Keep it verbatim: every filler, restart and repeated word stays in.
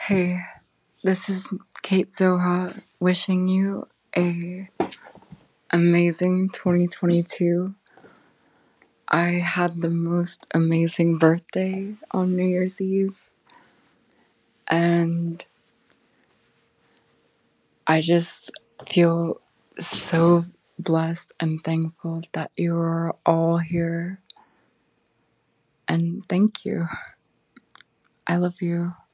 Hey, this is Kate Zoha wishing you a amazing twenty twenty-two. I had the most amazing birthday on New Year's Eve, and I just feel so blessed and thankful that you are all here. And thank you. I love you.